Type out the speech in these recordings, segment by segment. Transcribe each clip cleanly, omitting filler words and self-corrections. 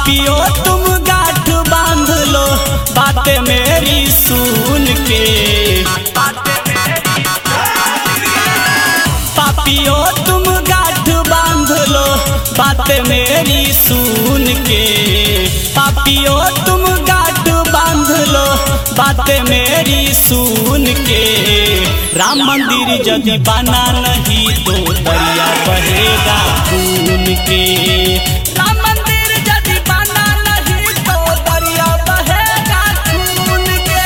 पापियों तुम गांठ बांध लो बात मेरी सुन के। पापियों तुम गांठ बांध लो बात मेरी सुन के। पापियों तुम गांठ बांध लो बात मेरी सुन के। राम मंदिर यदि बना नहीं तो दरिया बहेगा खून के। राम मंदिर यदि बना नहीं तो दरिया बहेगा खून के।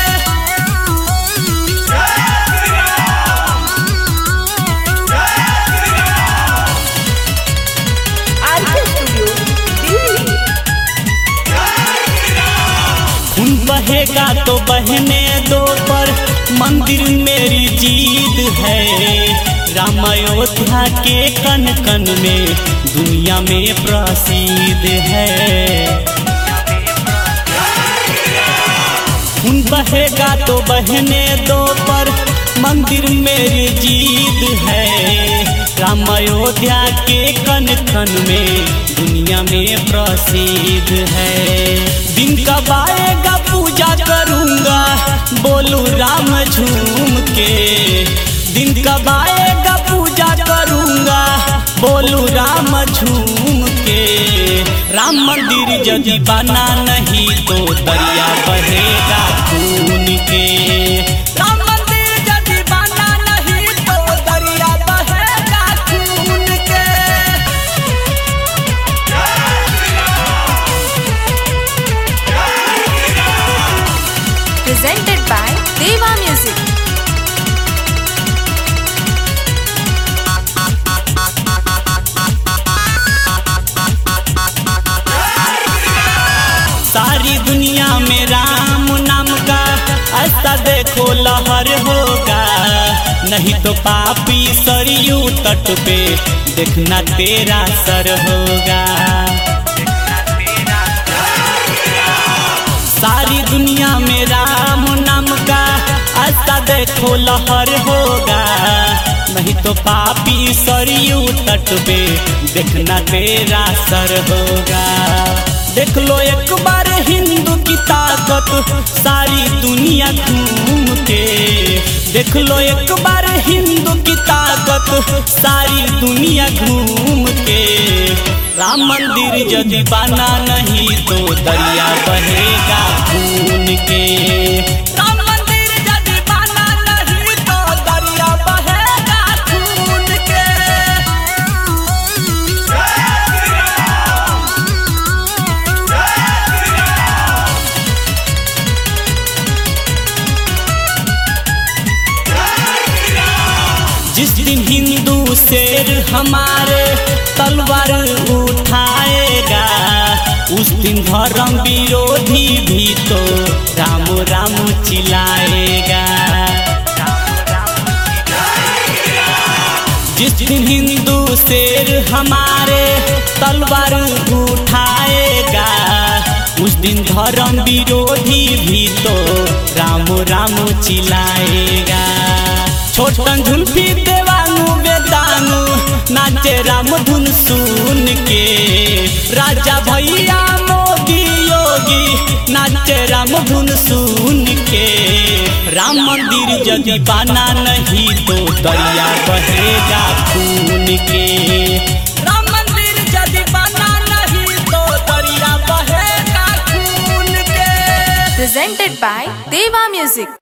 RK studio Delhi. खून बहेगा तो बहने दो पर मंदिर मेरी जीत है। राम अयोध्या के कन कन में दुनिया में प्रसिद्ध है। खून बहेगा तो बहने दो पर मंदिर मेरी जीत है। राम अयोध्या के कन कन में दुनिया में प्रसिद्ध है। दिन कब आएगा पूजा करूँगा बोलू राम झूम के। दिन कब आएगा पूजा करूँगा बोलू राम झूम के। राम मंदिर यदि बना नहीं तो दरिया बहेगा खून के। राम मंदिर यदि बना नहीं तो दरिया बहेगा खून के। Presented by Deva Music. सारी दुनिया में राम नाम का ऐसा देखो लहर होगा। नहीं तो पापी सरयू तट पे देखना तेरा सर होगा। सारी दुनिया में राम नाम का ऐसा देखो लहर होगा। नहीं तो पापी सरयू तट पे देखना तेरा सर होगा। देख लो एक बार हिंदू की ताकत सारी दुनिया घूम के। देख लो एक बार हिंदू की ताकत सारी दुनिया घूम के। राम मंदिर यदि बना नहीं तो दरिया बहेगा खून के। राम मंदिर यदि बना नहीं तो दरिया बहेगा खून के। जिस दिन हिंदू शेर हमारे तलवार उठाएगा उस दिन धर्म विरोधी भी तो राम राम चिल्लाएगा। जिस दिन हिंदू शेर हमारे तलवार उठाएगा उस दिन धर्म विरोधी भी तो राम राम चिल्लाएगा। छोटन झुल्फी देवांगू बेदांगू नाचे राम धुन सुन के। राजा भैया मोदी योगी नाचे राम धुन सुन के। राम मंदिर यदि बना नहीं तो दरिया बहेगा खून के। राम मंदिर यदि बना नहीं तो दरिया बहेगा खून के। Presented by Deva Music.